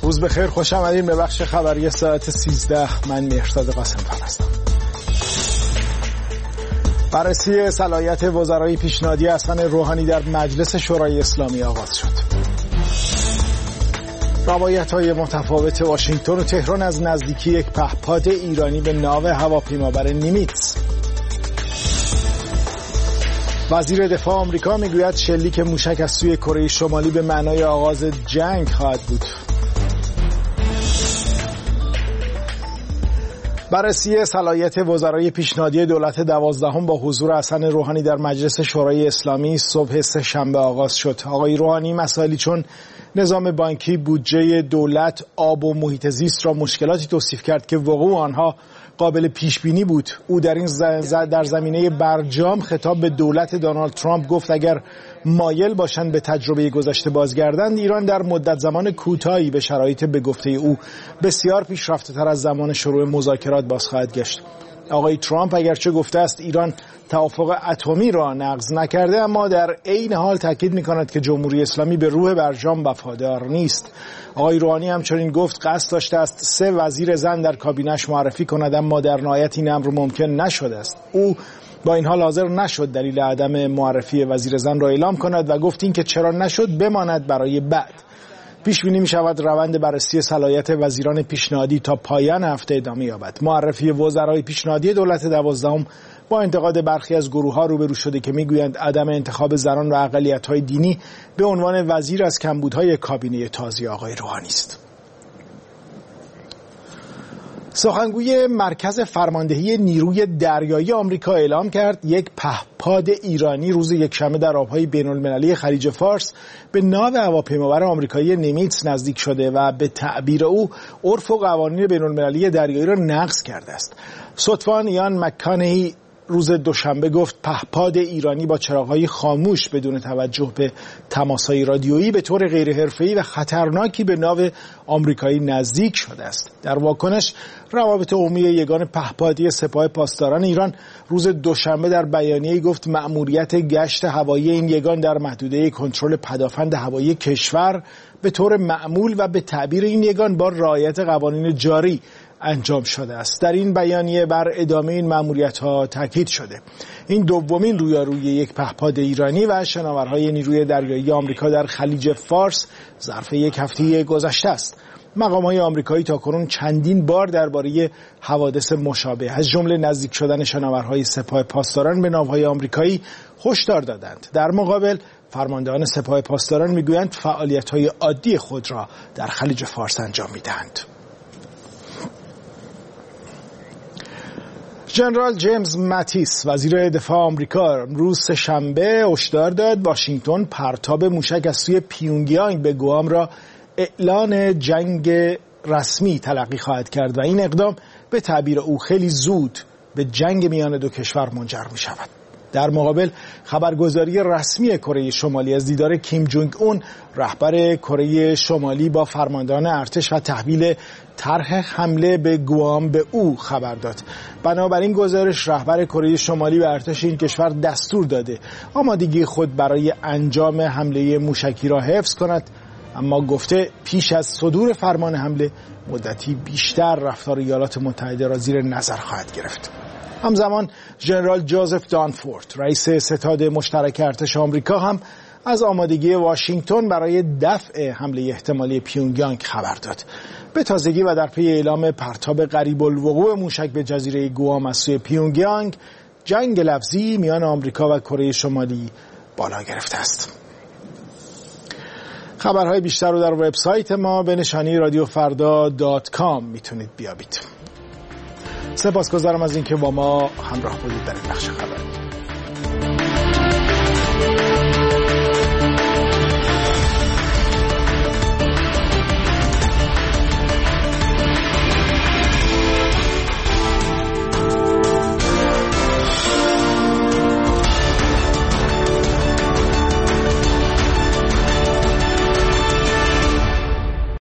روز بخیر، خوش آمدین به بخش خبری ساعت 13. من مهرداد قاسم‌فر هستم. بررسی صلاحیت وزرای پیشنهادی حسن روحانی در مجلس شورای اسلامی آغاز شد. روایت‌های متفاوت واشنگتن و تهران از نزدیکی یک پهپاد ایرانی به ناو هواپیمابر نیمیتز. وزیر دفاع آمریکا میگوید شلیک موشک از سوی کره شمالی به معنای آغاز جنگ خواهد بود. بررسی صلاحیت وزرای پیشنهادی دولت 12 با حضور حسن روحانی در مجلس شورای اسلامی صبح سه‌شنبه آغاز شد. آقای روحانی مسائلی چون نظام بانکی، بودجه دولت، آب و محیط زیست را مشکلاتی توصیف کرد که وقوع آنها قابل پیش بینی بود. او در زمینه برجام خطاب به دولت دونالد ترامپ گفت اگر مایل باشند به تجربه گذشته بازگردند، ایران در مدت زمان کوتاهی به شرایط به گفته او بسیار پیشرفته‌تر از زمان شروع مذاکرات باز خواهد گشت. آقای ترامپ اگرچه گفته است ایران توافق اتمی را نقض نکرده، اما در عین حال تاکید می‌کند که جمهوری اسلامی به روح برجام وفادار نیست. آقای روحانی همچنین گفت قصد داشته است 3 وزیر زن در کابینه‌اش معرفی کند، اما در نهایت این امر ممکن نشده است. او با این حال حاضر نشد دلیل عدم معرفی وزیر زن را اعلام کند و گفت این که چرا نشد بماند برای بعد. پیش بینی می شود روند بررسی صلاحیت وزیران پیشنهادی تا پایان هفته ادامه یابد. معرفی وزرای پیشنهادی دولت 12 با انتقاد برخی از گروه‌ها روبرو شده که میگویند عدم انتخاب زنان و اقلیت‌های دینی به عنوان وزیر از کمبودهای کابینه تازه آقای روحانی است. سخنگوی مرکز فرماندهی نیروی دریایی آمریکا اعلام کرد یک پهپاد ایرانی روز یکشنبه در آبهای بین‌المللی خلیج فارس به ناو هواپیمابر آمریکایی نیمیتز نزدیک شده و به تعبیر او عرف و قوانین بین‌المللی دریایی را نقض کرده است. ستوان یان مکانهی روز دوشنبه گفت پهپاد ایرانی با چراغ‌های خاموش بدون توجه به تماس‌های رادیویی به طور غیرحرفه‌ای و خطرناکی به ناو آمریکایی نزدیک شده است. در واکنش روابط عمومی یگان پهپادی سپاه پاسداران ایران روز دوشنبه در بیانیه‌ای گفت مأموریت گشت هوایی این یگان در محدوده کنترل پدافند هوایی کشور به طور معمول و به تعبیر این یگان با رعایت قوانین جاری انجام شده است. در این بیانیه بر ادامه این مأموریت‌ها تاکید شده. این دومین رویارویی یک پهپاد ایرانی و شناورهای نیروی دریایی آمریکا در خلیج فارس ظرف یک هفته گذشته است. مقام‌های آمریکایی تاکنون چندین بار درباره حوادث مشابه از جمله نزدیک شدن شناورهای سپاه پاسداران به ناوهای آمریکایی هشدار دادند. در مقابل فرماندهان سپاه پاسداران میگویند فعالیت‌های عادی خود را در خلیج فارس انجام می‌دهند. ژنرال جیمز ماتیس وزیر دفاع آمریکا امروز سه‌شنبه هشدار داد واشنگتن پرتاب موشک از سوی پیونگیانگ به گوام را اعلان جنگ رسمی تلقی خواهد کرد و این اقدام به تعبیر او خیلی زود به جنگ میان دو کشور منجر می شود. در مقابل خبرگزاری رسمی کره شمالی از دیدار کیم جونگ اون رهبر کره شمالی با فرماندهان ارتش و تحویل طرح حمله به گوام به او خبر داد. بنابراین گزارش رهبر کره شمالی به ارتش این کشور دستور داده آمادگی خود برای انجام حمله موشکی را حفظ کند، اما گفته پیش از صدور فرمان حمله مدتی بیشتر رفتار ایالات متحده را زیر نظر خواهد گرفت. همزمان ژنرال جوزف دانفورد رئیس ستاد مشترک ارتش آمریکا هم از آمادگی واشنگتن برای دفع حمله احتمالی پیونگیانگ خبر داد. به تازگی و در پی اعلام پرتاب قریب الوقوع موشک به جزیره گوام از سوی پیونگیانگ، جنگ لفظی میان آمریکا و کره شمالی بالا گرفته است. خبرهای بیشتر رو در وبسایت ما به نشانی radiofrda.com میتونید بیابید. سپاسگزارم از اینکه با ما همراه بودید در این بخش خبری.